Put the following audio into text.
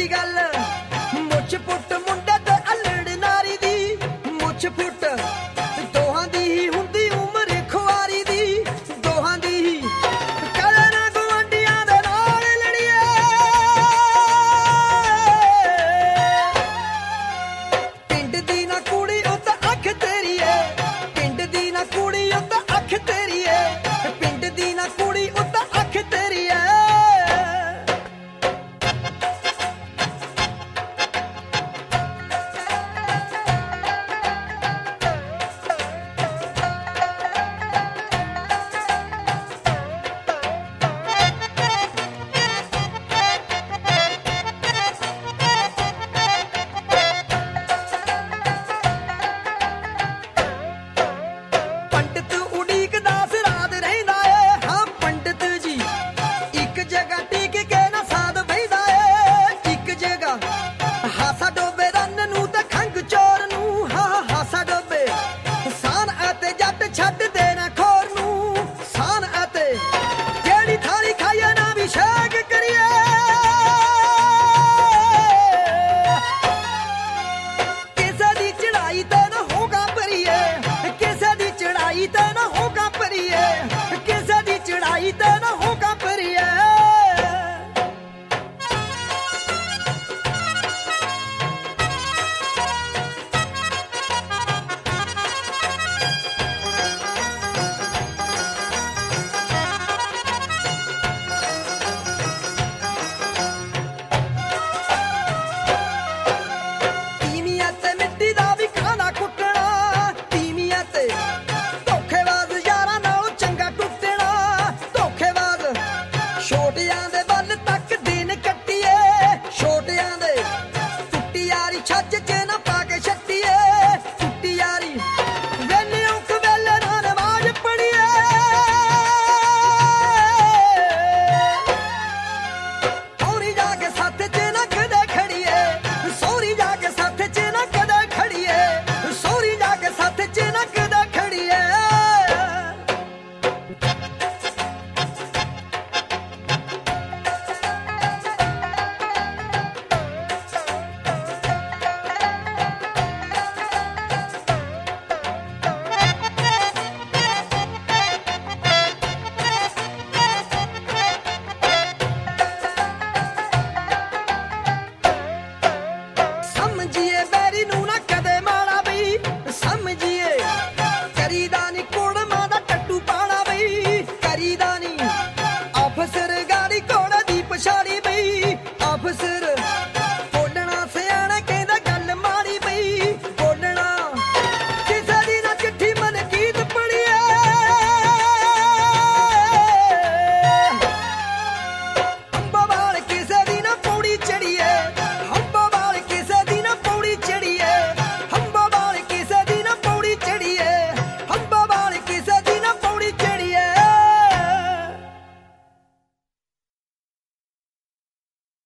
ਸੱਚੀ ਗੱਲ ਮੁੱਛ ਪੁੱਟ ਮੁੰਡੇ ਤੇ ਅਲੜ ਨਾਰੀ ਦੀ ਮੁੱਛ ਪੁੱਟ ਦੋਹਾਂ ਦੀ ਹੀ ਹੁੰਦੀ ਉਮਰ ਖੁਆਰੀ ਦੀ ਦੋਹਾਂ ਦੀ ਹੀ ਕਲਨਾ ਗੁਆਂਢੀਆਂ ਦੇ ਨਾਲ ਲੜੀਏ ਪਿੰਡ ਦੀ ਨਾ ਕੁੜੀ ਉਹ ਤਾਂ ਅੱਖ ਤੇਰੀ ਏ ਪਿੰਡ ਦੀ ਨਾ ਕੁੜੀ ਉਹ ਤਾਂ ਅੱਖ ਤੇਰੀ ਏ ਪਿੰਡ ਦੀ ਨਾ ਕੁੜੀ ਉਹ ਤਾਂ ਅੱਖ ਤੇਰੀ ਏ ਪੰਡਤ ਉਡੀਕਦਾ ਰਾਤ ਰਹਿੰਦਾ ਏ ਹਾਂ ਪੰਡਤ ਜੀ ਇੱਕ ਜਗ੍ਹਾ ਟਿਕ ਕੇ ਨਾ ਸਾਧ ਬਹਿੰਦਾ ਏ ਇੱਕ ਜਗ੍ਹਾ ਹਾਸਾ ਡੋਬੇ ਰੰਨ ਨੂੰ ਤੇ ਖੰਗ ਚੋਰ ਨੂੰ ਹਾਂ ਹਾਸਾ ਡੋਬੇ ਸਾਨ ਅਤੇ ਜੱਟ ਛੱਡ ਦੇਣਾ ਖੋਰ ਨੂੰ ਸਾਨ ਅਤੇ ਜਿਹੜੀ ਥਾਲੀ ਖਾਈਏ ਨਾ ਵੀ ਸ਼ਾਗ ਕਰੀਏ ਕਿਸੇ ਦੀ ਚੜਾਈ ਤੇ ਨਾ ਹੋਗਾ ਭਰੀਏ ਕਿਸੇ ਦੀ ਚੜਾਈ ਤੇ ਨਾ ਹੋਗਾ ਭਰੀਏ ਕਿਸੇ ਦੀ ਚੜਾਈ ਤੇ ਨਾ ਹੋਗਾ ਭਰੀਏ ਤੀਵੀਆਂ ਤੇ ਮਿੱਟੀ ਦਾ ਵੀ ਖਾਣਾ ਕੁੱਟਣਾ ਤੀਵੀਆਂ ਤੇ ਧੋਖੇਬਾਜ਼ ਯਾਰਾਂ ਨਾਲੋਂ ਚੰਗਾ ਟੁੱਟਣਾ ਧੋਖੇਬਾਜ਼ ਛੋਟਿਆਂ ਦੇ ਵੱਲ ਤੱਕ ਦਿਨ ਕੱਟੀਏ ਛੋਟਿਆਂ ਦੇ ਟੁੱਟੀ ਯਾਰੀ ਛੱਜ ਚ ਨਾ ਪਾ ਕੇ ਛੱਟੀਏ ਟੁੱਟੀ ਯਾਰੀ ਵੇਲੇ ਔਖ ਵੇਲੇ ਨਾ ਨਮਾਜ਼ ਪੜੀਏ ਸੌਰੀ ਜਾ ਕੇ ਸਾਥ ਚ ਨਾ ਕਦੇ ਖੜੀਏ ਸੌਰੀ ਜਾ ਕੇ ਸਾਥ ਚ ਨਾ ਕਦੇ ਖੜੀਏ ਸੌਰੀ ਜਾ ਕੇ ਸਾਥ ਚ ਨਾ ਕਦੇ ਖੜੀਏ ਸਮਝੀਏ